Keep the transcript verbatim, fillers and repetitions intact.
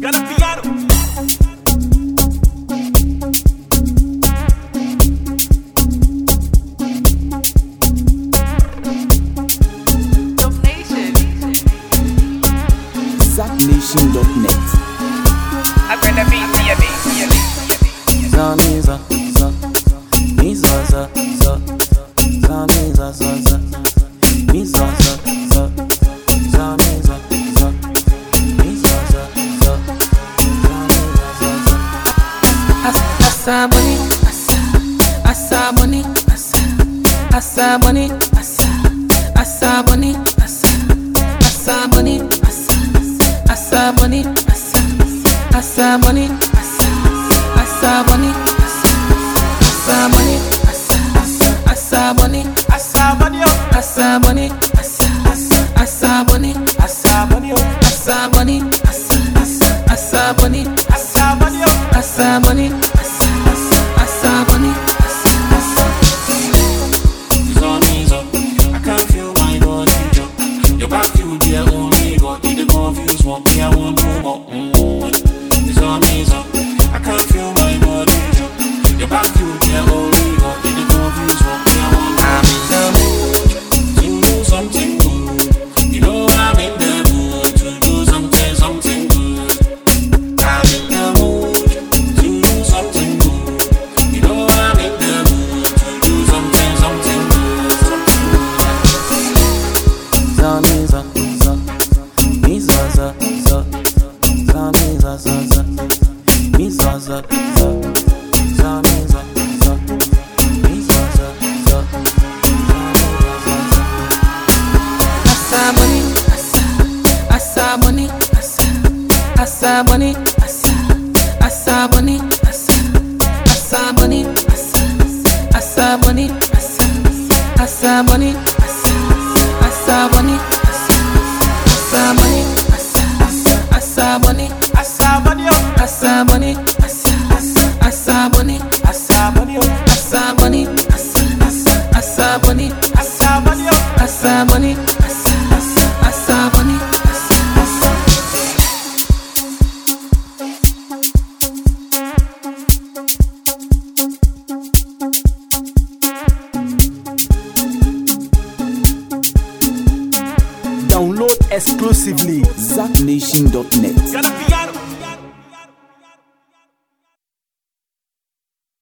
Zack Nation dot net. I'm gonna be the baby. Zamiza, za, miza, za, za, zamiza, za, za, miza, za, za, zamiza, za, miza, za, za, zamiza, za, za. Asa bunny, asa, asa bunny, asa, asa bunny, asa, asa bunny, asa, asa bunny, asa, asa bunny, asa, asa bunny, asa, asa bunny, asa, asa bunny, asa, asa bunny, Asa bunny, asa bunny, asa, asa bunny, asa bunny, asa bunny, asa, asa bunny, asa bunny, asa bunny, asa, asa bunny, asa, asa. Zamiza, I can't feel my body jump. Your back you there only got you the confused one. Me I want no more. Mm. Zamiza, I can't feel my body jump. Your back you there only got you the confused one. Me I want. I'm in the mood to do something good. You know I'm in the mood to do something, something good. I'm in the mood to do something good. You know I'm in the mood to do something, something good, something good. Zamiza, za, miza, za, za, zamiza, za, za, miza, za, za, zamiza, za, miza, za, za, zamiza, za, za. Asa bunny, asa, asa bunny, asa, asa bunny, asa, asa bunny, asa, asa bunny, asa, asa bunny, asa, asa bunny, asa, asa bunny, asa, asa bunny, asa, asa bunny, asa bunny, asa bunny, asa, asa bunny, asa bunny, asa bunny, asa, asa bunny, asa bunny, asa bunny, asa, asa bunny, asa, asa. Download exclusively Zack Nation dot net. gonna be